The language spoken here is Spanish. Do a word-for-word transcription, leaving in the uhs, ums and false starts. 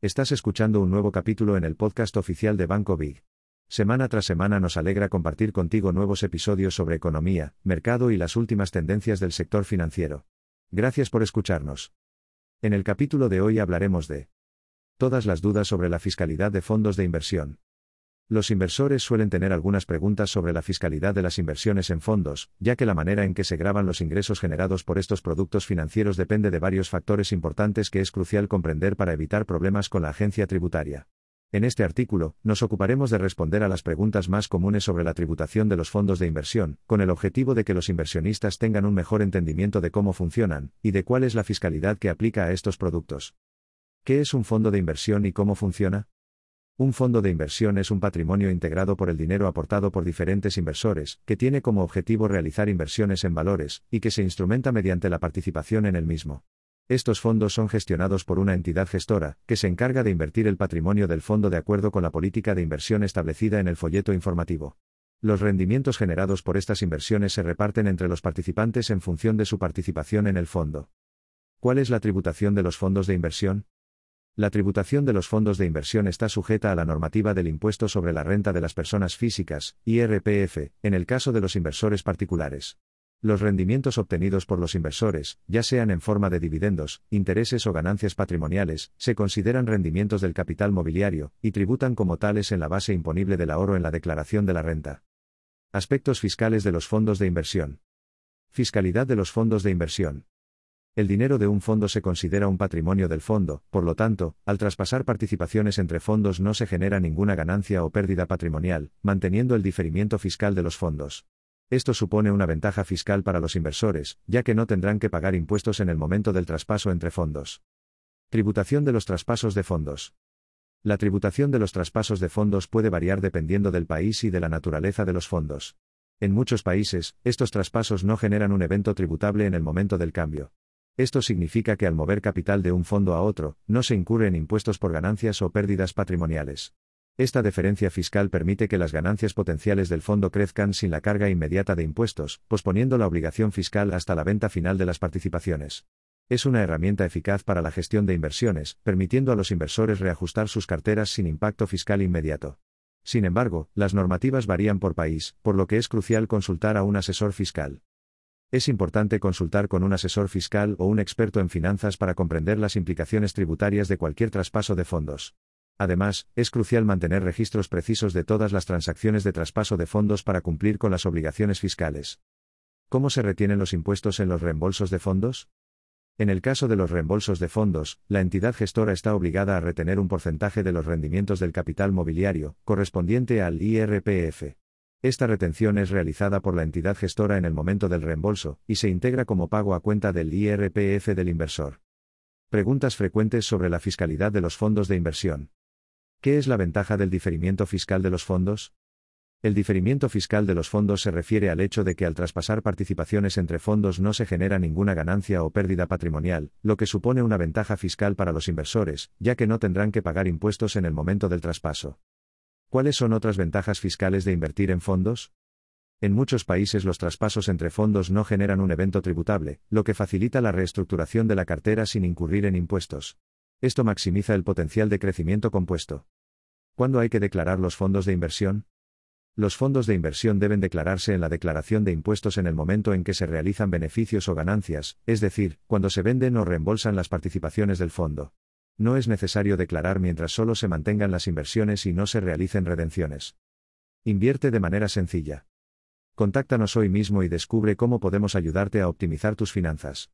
Estás escuchando un nuevo capítulo en el podcast oficial de Banco Big. Semana tras semana nos alegra compartir contigo nuevos episodios sobre economía, mercado y las últimas tendencias del sector financiero. Gracias por escucharnos. En el capítulo de hoy hablaremos de todas las dudas sobre la fiscalidad de fondos de inversión. Los inversores suelen tener algunas preguntas sobre la fiscalidad de las inversiones en fondos, ya que la manera en que se graban los ingresos generados por estos productos financieros depende de varios factores importantes que es crucial comprender para evitar problemas con la agencia tributaria. En este artículo, nos ocuparemos de responder a las preguntas más comunes sobre la tributación de los fondos de inversión, con el objetivo de que los inversionistas tengan un mejor entendimiento de cómo funcionan, y de cuál es la fiscalidad que aplica a estos productos. ¿Qué es un fondo de inversión y cómo funciona? Un fondo de inversión es un patrimonio integrado por el dinero aportado por diferentes inversores, que tiene como objetivo realizar inversiones en valores, y que se instrumenta mediante la participación en el mismo. Estos fondos son gestionados por una entidad gestora, que se encarga de invertir el patrimonio del fondo de acuerdo con la política de inversión establecida en el folleto informativo. Los rendimientos generados por estas inversiones se reparten entre los participantes en función de su participación en el fondo. ¿Cuál es la tributación de los fondos de inversión? La tributación de los fondos de inversión está sujeta a la normativa del Impuesto sobre la Renta de las Personas Físicas, I R P F, en el caso de los inversores particulares. Los rendimientos obtenidos por los inversores, ya sean en forma de dividendos, intereses o ganancias patrimoniales, se consideran rendimientos del capital mobiliario, y tributan como tales en la base imponible del ahorro en la declaración de la renta. Aspectos fiscales de los fondos de inversión. Fiscalidad de los fondos de inversión. El dinero de un fondo se considera un patrimonio del fondo, por lo tanto, al traspasar participaciones entre fondos no se genera ninguna ganancia o pérdida patrimonial, manteniendo el diferimiento fiscal de los fondos. Esto supone una ventaja fiscal para los inversores, ya que no tendrán que pagar impuestos en el momento del traspaso entre fondos. Tributación de los traspasos de fondos. La tributación de los traspasos de fondos puede variar dependiendo del país y de la naturaleza de los fondos. En muchos países, estos traspasos no generan un evento tributable en el momento del cambio. Esto significa que al mover capital de un fondo a otro, no se incurre en impuestos por ganancias o pérdidas patrimoniales. Esta deferencia fiscal permite que las ganancias potenciales del fondo crezcan sin la carga inmediata de impuestos, posponiendo la obligación fiscal hasta la venta final de las participaciones. Es una herramienta eficaz para la gestión de inversiones, permitiendo a los inversores reajustar sus carteras sin impacto fiscal inmediato. Sin embargo, las normativas varían por país, por lo que es crucial consultar a un asesor fiscal. Es importante consultar con un asesor fiscal o un experto en finanzas para comprender las implicaciones tributarias de cualquier traspaso de fondos. Además, es crucial mantener registros precisos de todas las transacciones de traspaso de fondos para cumplir con las obligaciones fiscales. ¿Cómo se retienen los impuestos en los reembolsos de fondos? En el caso de los reembolsos de fondos, la entidad gestora está obligada a retener un porcentaje de los rendimientos del capital mobiliario, correspondiente al I R P F. Esta retención es realizada por la entidad gestora en el momento del reembolso, y se integra como pago a cuenta del I R P F del inversor. Preguntas frecuentes sobre la fiscalidad de los fondos de inversión. ¿Qué es la ventaja del diferimiento fiscal de los fondos? El diferimiento fiscal de los fondos se refiere al hecho de que al traspasar participaciones entre fondos no se genera ninguna ganancia o pérdida patrimonial, lo que supone una ventaja fiscal para los inversores, ya que no tendrán que pagar impuestos en el momento del traspaso. ¿Cuáles son otras ventajas fiscales de invertir en fondos? En muchos países los traspasos entre fondos no generan un evento tributable, lo que facilita la reestructuración de la cartera sin incurrir en impuestos. Esto maximiza el potencial de crecimiento compuesto. ¿Cuándo hay que declarar los fondos de inversión? Los fondos de inversión deben declararse en la declaración de impuestos en el momento en que se realizan beneficios o ganancias, es decir, cuando se venden o reembolsan las participaciones del fondo. No es necesario declarar mientras solo se mantengan las inversiones y no se realicen redenciones. Invierte de manera sencilla. Contáctanos hoy mismo y descubre cómo podemos ayudarte a optimizar tus finanzas.